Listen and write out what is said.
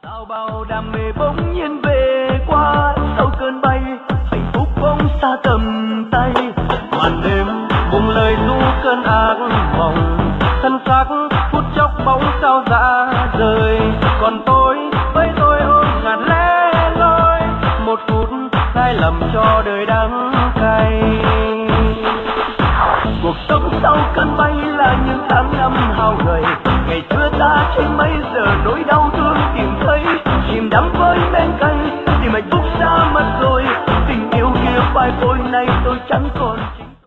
Sao bao đam mê bỗng nhiên về qua, sau cơn bay hạnh phúc bỗng xa tầm tay. Màn đêm buông lời ru cơn ác mộng, thân xác phút chốc bóng sao dã rời. Còn tôi với tôi ôm ngàn lẻ loi, một phút sai lầm cho đời đắng cay. Cuộc sống sau cơn bay là những tháng năm hao gầy, ngày xưa ta trên mấy giờ nỗi đau thương tìm